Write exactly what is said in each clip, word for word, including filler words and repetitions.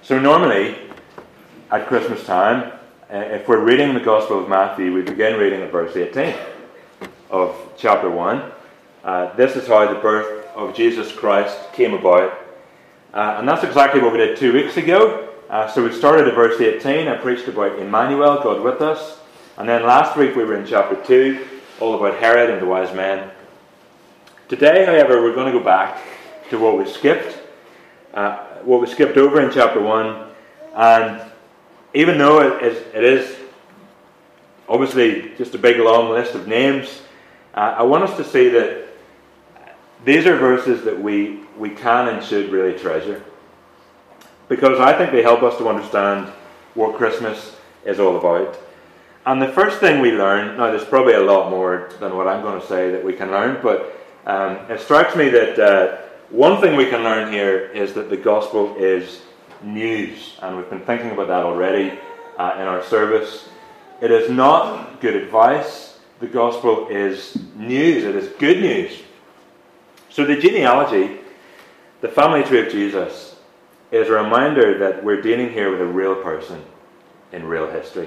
So normally, at Christmas time, uh, if we're reading the Gospel of Matthew, we begin reading at verse eighteen of chapter one. Uh, this is how the birth of Jesus Christ came about. Uh, and that's exactly what we did two weeks ago. Uh, so we started at verse eighteen. I preached about Emmanuel, God with us. And then last week we were in chapter two, all about Herod and the wise men. Today, however, we're going to go back to what we skipped. Uh, what we skipped over in chapter one. And even though it is, it is obviously just a big long list of names, uh, I want us to see that these are verses that we, we can and should really treasure. Because I think they help us to understand what Christmas is all about. And the first thing we learn, now there's probably a lot more than what I'm going to say that we can learn, but um, it strikes me that uh, one thing we can learn here is that the gospel is news. And we've been thinking about that already uh, in our service. It is not good advice. The gospel is news. It is good news. So the genealogy, the family tree of Jesus, is a reminder that we're dealing here with a real person in real history.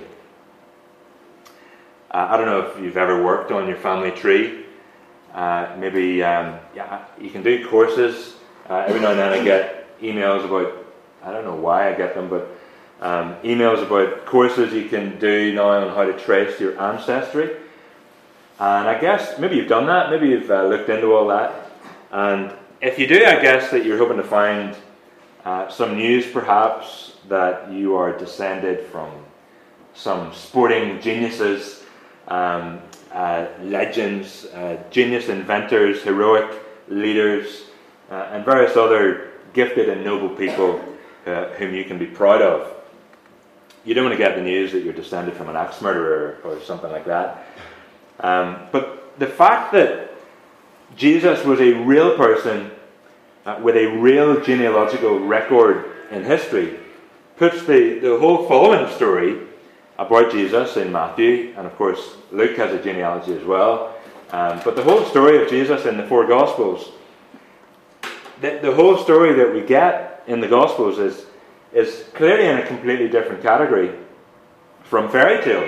Uh, I don't know if you've ever worked on your family tree. Uh, maybe um, yeah, you can do courses. Uh, every now and then I get emails about, I don't know why I get them, but um, emails about courses you can do now on how to trace your ancestry. And I guess maybe you've done that. Maybe you've uh, looked into all that. And if you do, I guess that you're hoping to find uh, some news perhaps that you are descended from some sporting geniuses, um, uh, legends, uh, genius inventors, heroic leaders, uh, and various other gifted and noble people uh, whom you can be proud of. You don't want to get the news that you're descended from an axe murderer or, or something like that. Um, but the fact that Jesus was a real person uh, with a real genealogical record in history puts the, the whole following story about Jesus in Matthew, and of course Luke has a genealogy as well, um, but the whole story of Jesus in the four Gospels, the, the whole story that we get in the Gospels is, is clearly in a completely different category from fairy tales.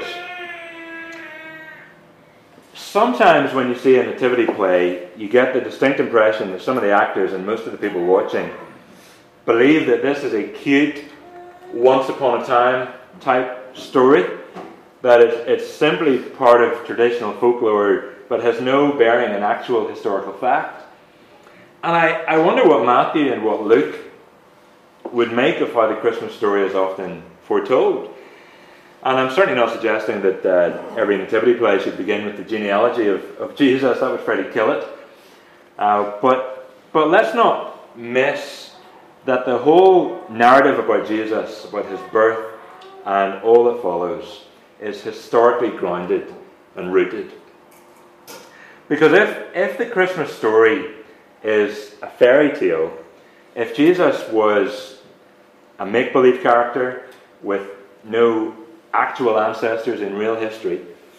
Sometimes when you see a nativity play, you get the distinct impression that some of the actors and most of the people watching believe that this is a cute, once upon a time type story, that it's, it's simply part of traditional folklore but has no bearing in actual historical fact. And I, I wonder what Matthew and what Luke would make of how the Christmas story is often foretold. And I'm certainly not suggesting that uh, every nativity play should begin with the genealogy of, of Jesus. That would fairly kill it. Uh, but, but let's not miss that the whole narrative about Jesus, about his birth, and all that follows, is historically grounded and rooted. Because if, if the Christmas story is a fairy tale, if Jesus was a make-believe character with no actual ancestors in real history,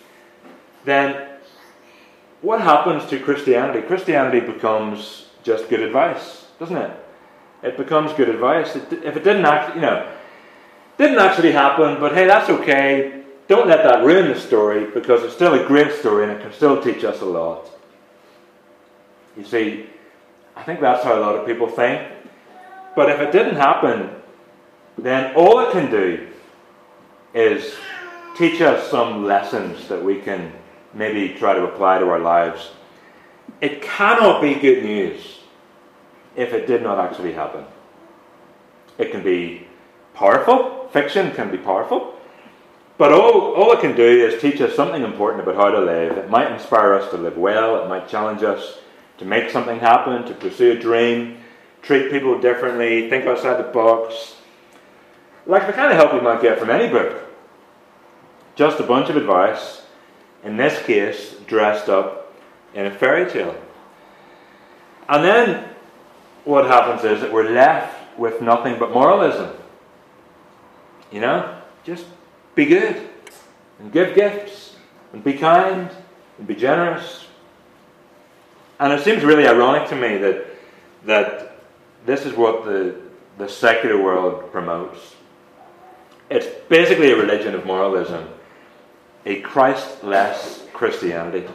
then what happens to Christianity? Christianity becomes just good advice, doesn't it? It becomes good advice. It, if it didn't actually, you know, didn't actually happen, but hey, that's okay. Don't let that ruin the story, because it's still a great story and it can still teach us a lot. You see, I think that's how a lot of people think. But if it didn't happen, then all it can do is teach us some lessons that we can maybe try to apply to our lives. It cannot be good news if it did not actually happen. It can be powerful. Fiction can be powerful. But all, all it can do is teach us something important about how to live. It might inspire us to live well. It might challenge us to make something happen, to pursue a dream, treat people differently, think outside the box. Like the kind of help you might get from any book. Just a bunch of advice, in this case, dressed up in a fairy tale. And then what happens is that we're left with nothing but moralism. You know, just be good and give gifts and be kind and be generous. And it seems really ironic to me that that this is what the the secular world promotes. It's basically a religion of moralism, a Christ-less Christianity.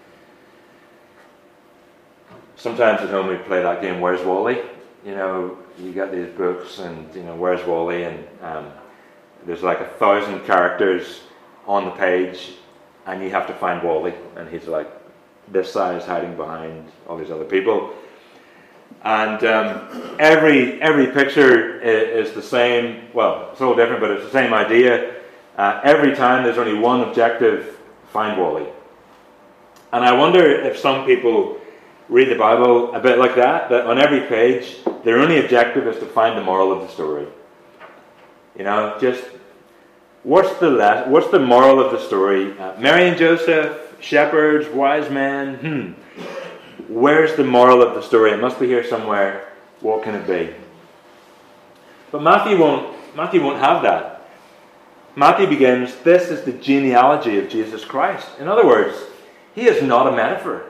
Sometimes at home we play that game, Where's Wally? You know, you get these books and, you know, Where's Wally? And um, there's like a thousand characters on the page and you have to find Wally. And he's like this size hiding behind all these other people. And um, every every picture is, is the same. Well, it's a little different, but it's the same idea. Uh, every time there's only one objective: find Wally. And I wonder if some people read the Bible a bit like that. That on every page, their only objective is to find the moral of the story. You know, just what's the le- what's the moral of the story? Uh, Mary and Joseph, shepherds, wise men. Hmm. Where's the moral of the story? It must be here somewhere. What can it be? But Matthew won't, Matthew won't have that. Matthew begins, this is the genealogy of Jesus Christ. In other words, he is not a metaphor.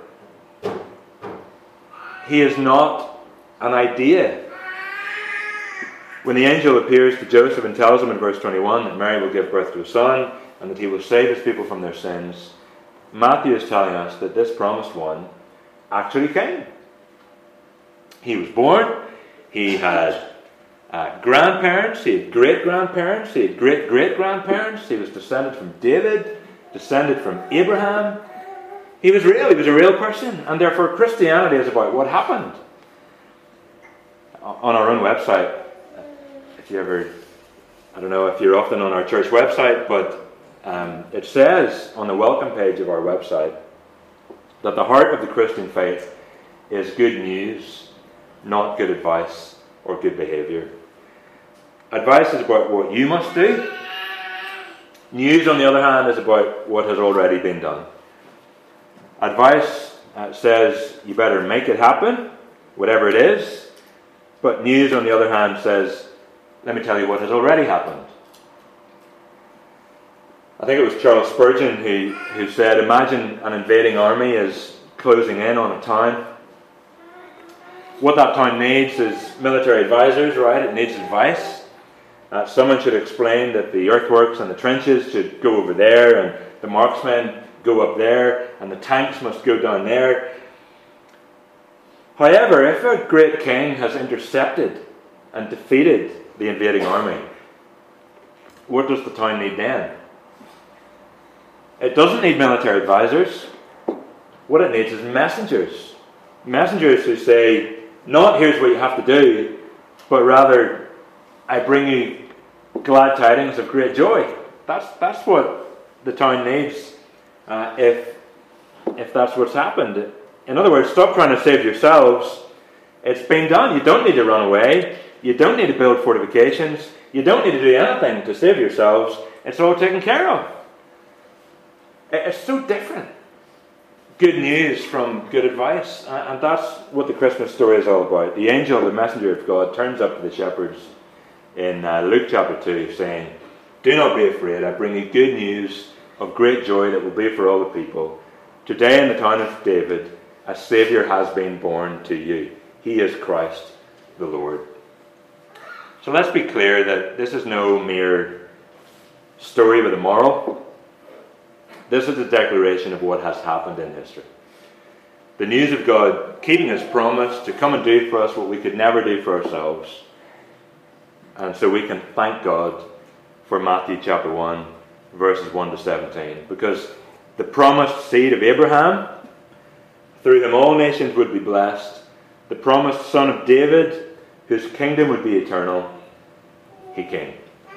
He is not an idea. When the angel appears to Joseph and tells him in verse twenty-one that Mary will give birth to a son and that he will save his people from their sins, Matthew is telling us that this promised one actually came. He was born. He had uh, grandparents. He had great-grandparents. He had great-great-grandparents. He was descended from David, descended from Abraham. He was real. He was a real person. And therefore Christianity is about what happened. On our own website, if you ever, I don't know if you're often on our church website, but um, it says on the welcome page of our website that the heart of the Christian faith is good news, not good advice or good behavior. Advice is about what you must do. News, on the other hand, is about what has already been done. Advice uh, says you better make it happen, whatever it is. But news, on the other hand, says, let me tell you what has already happened. I think it was Charles Spurgeon who, who said, imagine an invading army is closing in on a town. What that town needs is military advisors, right? It needs advice. Uh, someone should explain that the earthworks and the trenches should go over there, and the marksmen go up there, and the tanks must go down there. However, if a great king has intercepted and defeated the invading army, what does the town need then? It doesn't need military advisors. What it needs is messengers. Messengers who say, not here's what you have to do, but rather, I bring you glad tidings of great joy. That's that's what the town needs uh, if, if that's what's happened. In other words, stop trying to save yourselves. It's been done. You don't need to run away. You don't need to build fortifications. You don't need to do anything to save yourselves. It's all taken care of. It's so different. Good news from good advice. And that's what the Christmas story is all about. The angel, the messenger of God, turns up to the shepherds in uh, Luke chapter two, saying, do not be afraid. I bring you good news of great joy that will be for all the people. Today in the town of David, a Saviour has been born to you. He is Christ the Lord. So let's be clear that this is no mere story with a moral. This is a declaration of what has happened in history. The news of God keeping his promise to come and do for us what we could never do for ourselves. And so we can thank God for Matthew chapter one, verses one to seventeen. Because the promised seed of Abraham, through whom all nations would be blessed, the promised son of David, whose kingdom would be eternal, he came.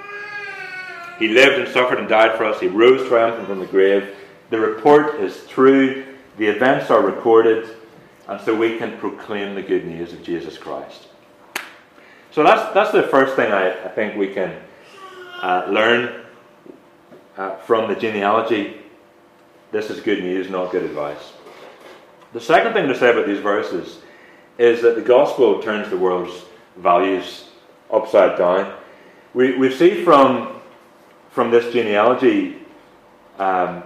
He lived and suffered and died for us. He rose triumphant from the grave. The report is true. The events are recorded. And so we can proclaim the good news of Jesus Christ. So that's that's the first thing I, I think we can uh, learn uh, from the genealogy. This is good news, not good advice. The second thing to say about these verses is that the gospel turns the world's values upside down. We we see from from this genealogy um,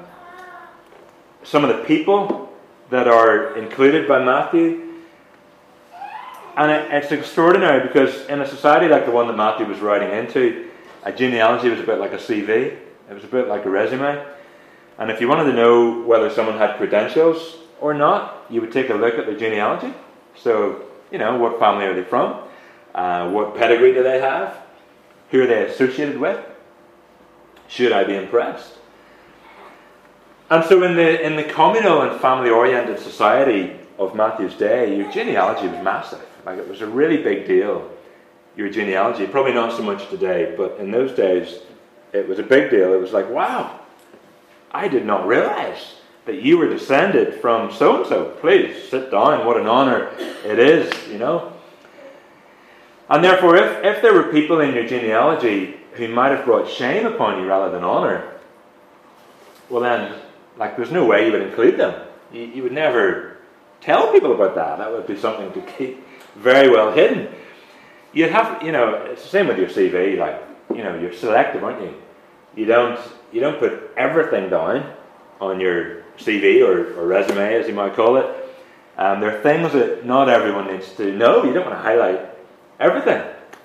some of the people that are included by Matthew. And it, it's extraordinary because in a society like the one that Matthew was writing into, a genealogy was a bit like a C V. It was a bit like a resume. And if you wanted to know whether someone had credentials or not, you would take a look at their genealogy. So, you know, what family are they from? Uh, what pedigree do they have? Who are they associated with? Should I be impressed? And so in the in the communal and family-oriented society of Matthew's day, your genealogy was massive. Like, it was a really big deal, your genealogy. Probably not so much today, but in those days, it was a big deal. It was like, wow, I did not realize that you were descended from so-and-so. Please, sit down. What an honor it is, you know. And therefore, if, if there were people in your genealogy who might have brought shame upon you rather than honor, well then, like, there's no way you would include them. You, you would never tell people about that. That would be something to keep very well hidden. You'd have, you know, it's the same with your C V. Like, you know, you're selective, aren't you? You don't, you don't put everything down on your C V or, or resume, as you might call it. Um, there are things that not everyone needs to know. You don't want to highlight everything.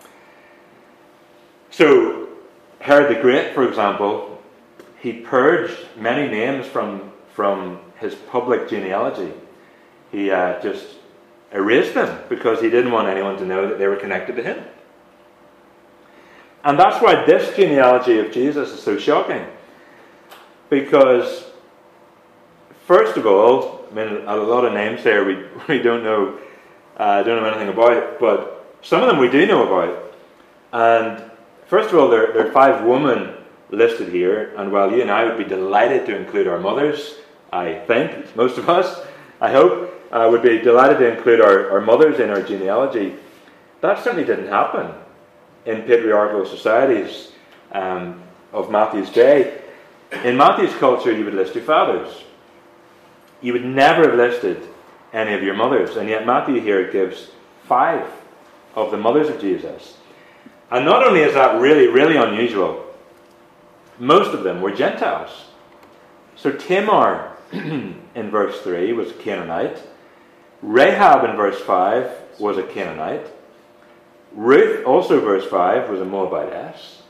So, Herod the Great, for example, he purged many names from from his public genealogy. He uh, just erased them because he didn't want anyone to know that they were connected to him. And that's why this genealogy of Jesus is so shocking. Because, first of all, I mean, a lot of names there we we don't know, uh, don't know anything about, but some of them we do know about. And first of all, there, there are five women listed here, and while you and I would be delighted to include our mothers, I think, most of us, I hope, uh, would be delighted to include our, our mothers in our genealogy, that certainly didn't happen in patriarchal societies um, of Matthew's day. In Matthew's culture, you would list your fathers. You would never have listed any of your mothers, and yet Matthew here gives five of the mothers of Jesus. And not only is that really, really unusual, most of them were Gentiles. So Tamar in verse three was a Canaanite. Rahab in verse five was a Canaanite. Ruth, also verse five, was a Moabitess.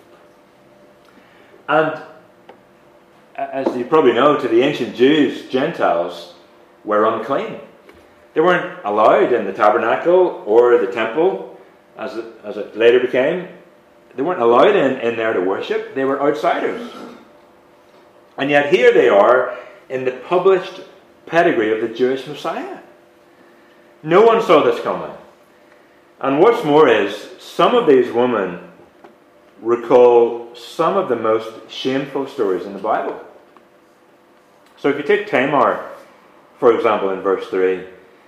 And as you probably know, to the ancient Jews, Gentiles were unclean. They weren't allowed in the tabernacle or the temple, as it, as it later became. They weren't allowed in, in there to worship. They were outsiders. And yet here they are in the published pedigree of the Jewish Messiah. No one saw this coming. And what's more is, some of these women recall some of the most shameful stories in the Bible. So if you take Tamar, for example, in verse three,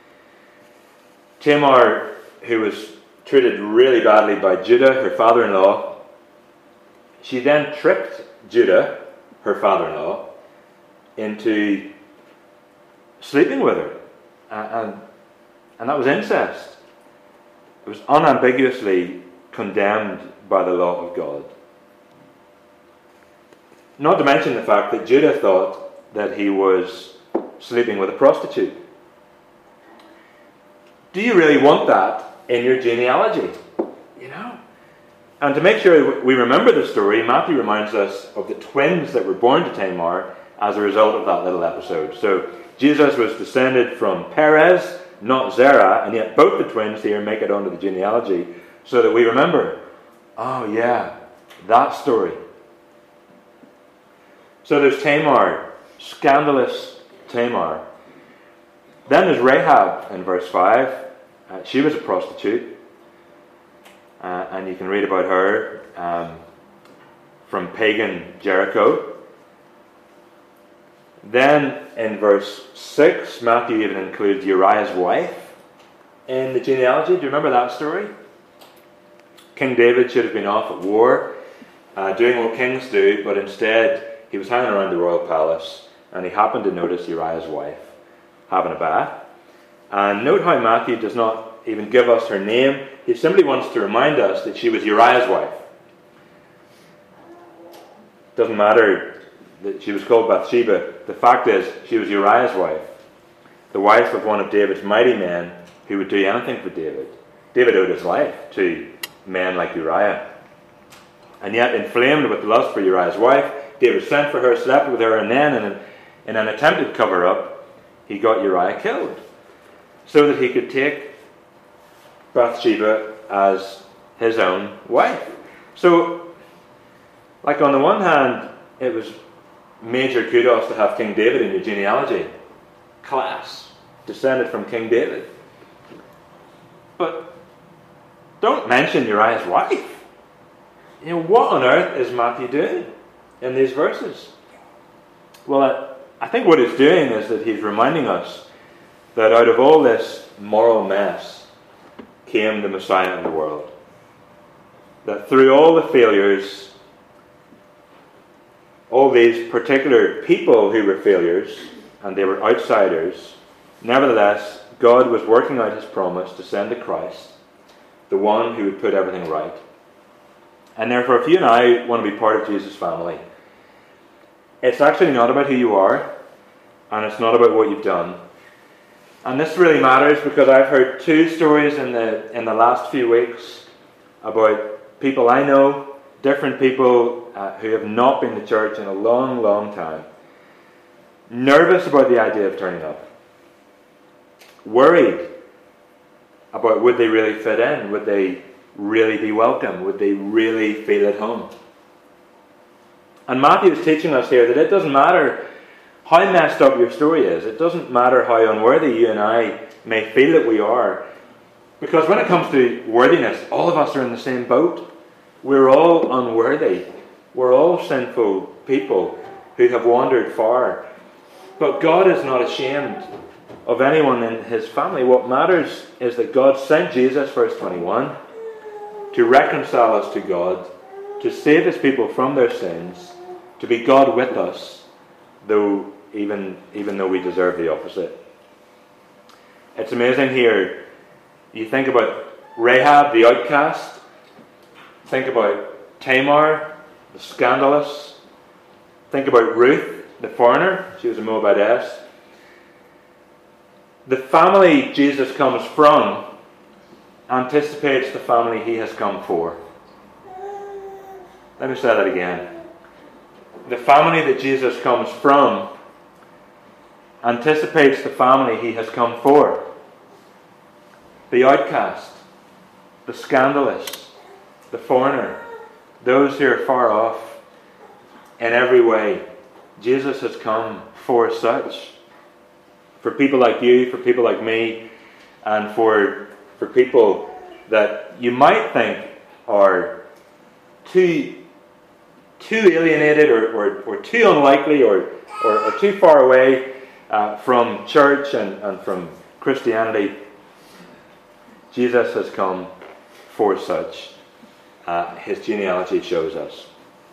Tamar, who was treated really badly by Judah, her father-in-law, she then tricked Judah, her father-in-law, into sleeping with her. And, and that was incest. It was unambiguously condemned by the law of God. Not to mention the fact that Judah thought that he was sleeping with a prostitute. Do you really want that in your genealogy? You know? And to make sure we remember the story, Matthew reminds us of the twins that were born to Tamar as a result of that little episode. So Jesus was descended from Perez, not Zerah, and yet both the twins here make it onto the genealogy so that we remember, oh yeah, that story. So there's Tamar, scandalous Tamar. Then there's Rahab in verse five. Uh, she was a prostitute, uh, and you can read about her um, from pagan Jericho. Then in verse six, Matthew even includes Uriah's wife in the genealogy. Do you remember that story? King David should have been off at war, uh, doing what kings do, but instead he was hanging around the royal palace, and he happened to notice Uriah's wife having a bath. And note how Matthew does not even give us her name. He simply wants to remind us that she was Uriah's wife. Doesn't matter that she was called Bathsheba. The fact is, she was Uriah's wife, the wife of one of David's mighty men, who would do anything for David. David owed his life to men like Uriah. And yet, inflamed with lust for Uriah's wife, David sent for her, slept with her, and then, in an, in an attempted cover-up, he got Uriah killed, so that he could take Bathsheba as his own wife. So, like on the one hand, it was major kudos to have King David in your genealogy. Class. Descended from King David. But don't mention Uriah's wife. You know, what on earth is Matthew doing in these verses? Well, I, I think what he's doing is that he's reminding us that out of all this moral mess came the Messiah of the world. That through all the failures, all these particular people who were failures, and they were outsiders, nevertheless, God was working out his promise to send a Christ, the one who would put everything right. And therefore, if you and I want to be part of Jesus' family, it's actually not about who you are, and it's not about what you've done. And this really matters because I've heard two stories in the in the last few weeks about people I know, different people uh, who have not been to church in a long, long time, nervous about the idea of turning up, worried about would they really fit in, would they really be welcome, would they really feel at home. And Matthew is teaching us here that it doesn't matter how messed up your story is, it doesn't matter how unworthy you and I may feel that we are, because when it comes to worthiness, all of us are in the same boat. We're all unworthy. We're all sinful people who have wandered far. But God is not ashamed of anyone in his family. What matters is that God sent Jesus, verse twenty-one, to reconcile us to God, to save his people from their sins, to be God with us, though even, even though we deserve the opposite. It's amazing here. You think about Rahab, the outcast. Think about Tamar, the scandalous. Think about Ruth, the foreigner. She was a Moabitess. The family Jesus comes from anticipates the family he has come for. Let me say that again. The family that Jesus comes from anticipates the family he has come for. The outcast, the scandalous, the foreigner, those who are far off in every way. Jesus has come for such. For people like you, for people like me, and for for people that you might think are too too alienated or, or, or too unlikely or, or, or too far away uh, from church and, and from Christianity. Jesus has come for such. Uh, his genealogy shows us.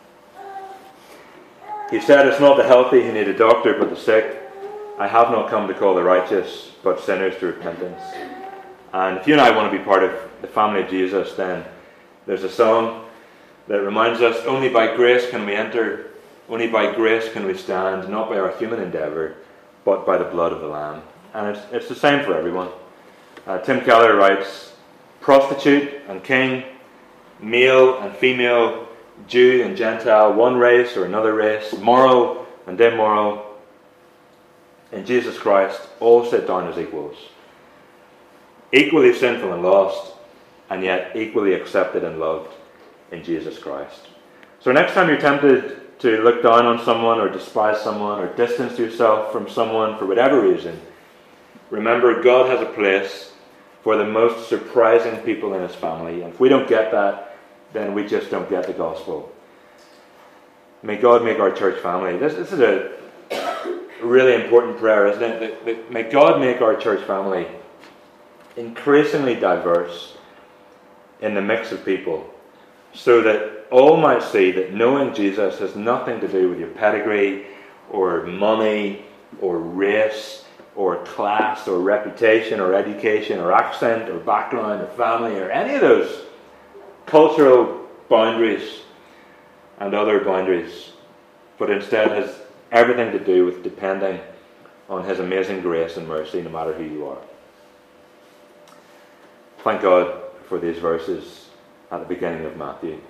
He said, "It's not the healthy who need a doctor, but the sick. I have not come to call the righteous, but sinners to repentance." And if you and I want to be part of the family of Jesus, then there's a song that reminds us, only by grace can we enter, only by grace can we stand, not by our human endeavour, but by the blood of the Lamb. And it's, it's the same for everyone. Uh, Tim Keller writes, prostitute and king, male and female, Jew and Gentile, one race or another race, moral and immoral, in Jesus Christ, all sit down as equals. Equally sinful and lost, and yet equally accepted and loved in Jesus Christ. So next time you're tempted to look down on someone or despise someone or distance yourself from someone for whatever reason, remember God has a place for the most surprising people in his family. And if we don't get that, then we just don't get the gospel. May God make our church family. This, this is a really important prayer, isn't it? That, that may God make our church family increasingly diverse in the mix of people, so that all might see that knowing Jesus has nothing to do with your pedigree or money or race or class or reputation or education or accent or background or family or any of those cultural boundaries and other boundaries, but instead has everything to do with depending on his amazing grace and mercy no matter who you are. Thank God for these verses at the beginning of Matthew.